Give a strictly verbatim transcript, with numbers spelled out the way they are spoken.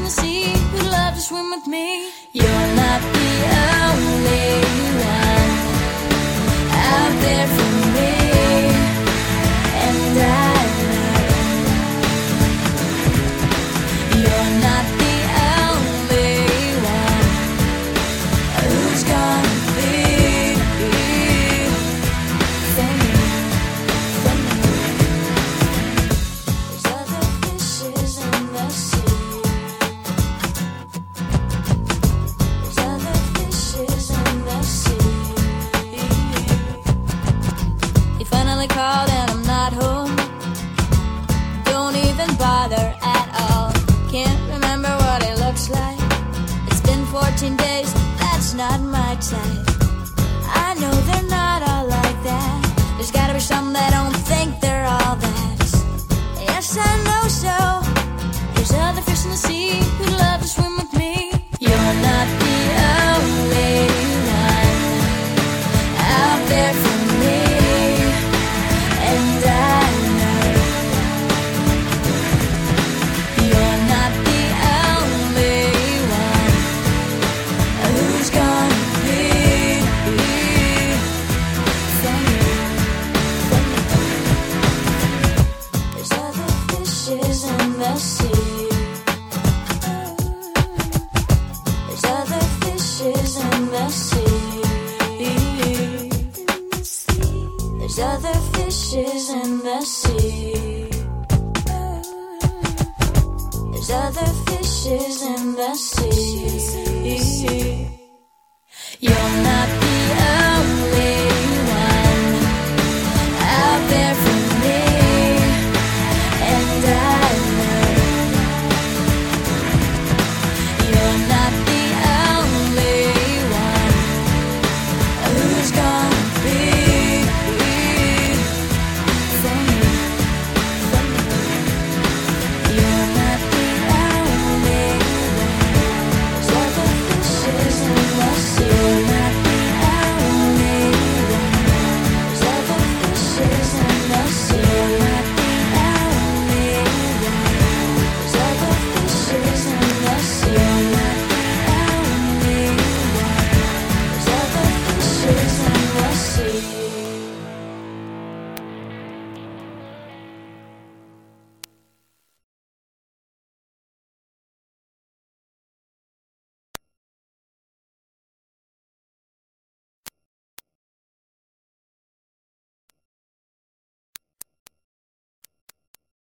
in the sea who'd love to swim with me. You're not the only one out there for me, and I know you're not the only one who's gonna be for me, for me. There's other fishes in the sea. There's other fishes in the sea. He finally called and I'm not home. Don't even bother at all. Can't remember what it looks like. It's been fourteen days, that's not my type. I know they're not all like that. There's gotta be some that don't think they're all that. Yes, I know so. There's other fish in the sea who'd love to swim with me. You're not the only one out there for me, and I know you're not the only one who's gonna be for me, for me. There's other fishes in the sea. There's other fishes in the sea. There's other fishes in the sea. There's other fishes in the sea.